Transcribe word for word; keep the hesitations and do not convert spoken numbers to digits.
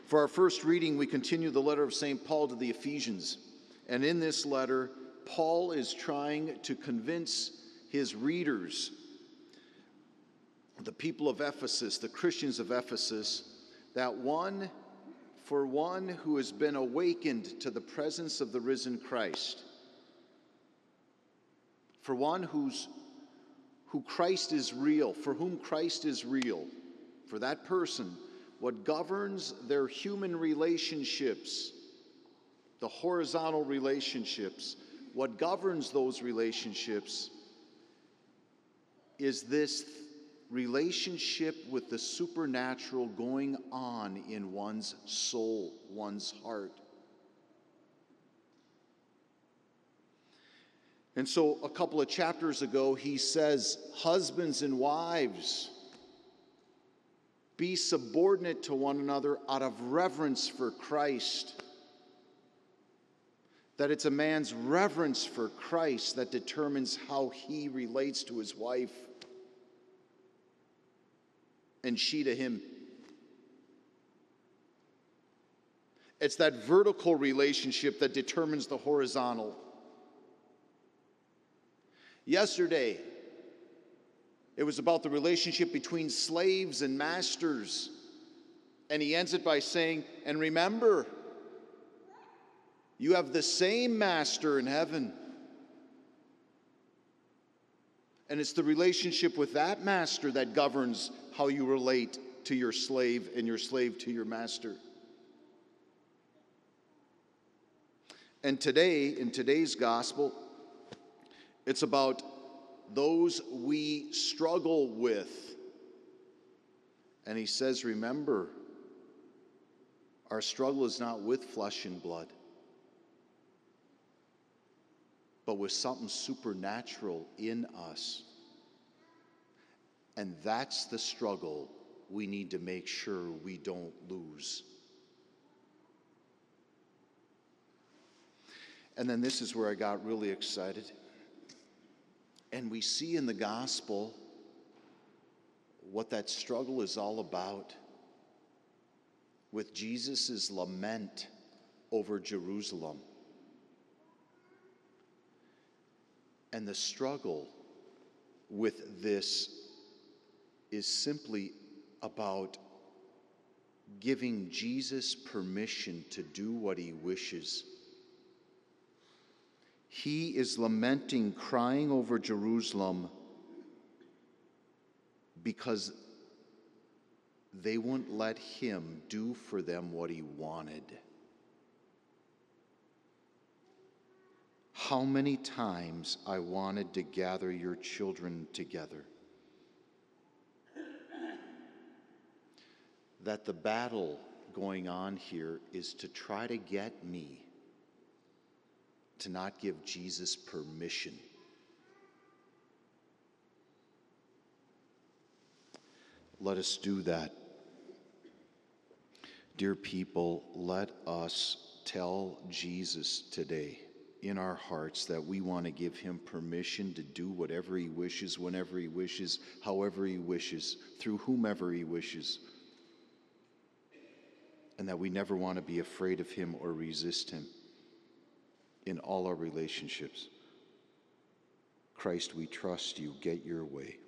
For our first reading, we continue the letter of Saint Paul to the Ephesians. And in this letter, Paul is trying to convince his readers, the people of Ephesus, the Christians of Ephesus, that one, for one who has been awakened to the presence of the risen Christ, for one who's who Christ is real, for whom Christ is real, for that person, what governs their human relationships, the horizontal relationships, what governs those relationships is this relationship with the supernatural going on in one's soul, one's heart. And so a couple of chapters ago, he says, husbands and wives, be subordinate to one another out of reverence for Christ. That it's a man's reverence for Christ that determines how he relates to his wife and she to him. It's that vertical relationship that determines the horizontal. Yesterday, it was about the relationship between slaves and masters. And he ends it by saying, and remember, you have the same master in heaven. And it's the relationship with that master that governs how you relate to your slave and your slave to your master. And today, in today's gospel, it's about those we struggle with. And he says, remember, our struggle is not with flesh and blood, but with something supernatural in us. And that's the struggle we need to make sure we don't lose. And then this is where I got really excited. And we see in the gospel what that struggle is all about with Jesus' lament over Jerusalem. And the struggle with this is simply about giving Jesus permission to do what he wishes. He is lamenting, crying over Jerusalem because they wouldn't let him do for them what he wanted. How many times I wanted to gather your children together, that the battle going on here is to try to get me to not give Jesus permission. Let us do that. Dear people, let us tell Jesus today in our hearts that we want to give him permission to do whatever he wishes, whenever he wishes, however he wishes, through whomever he wishes. And that we never want to be afraid of him or resist him in all our relationships. Christ, we trust you. Get your way.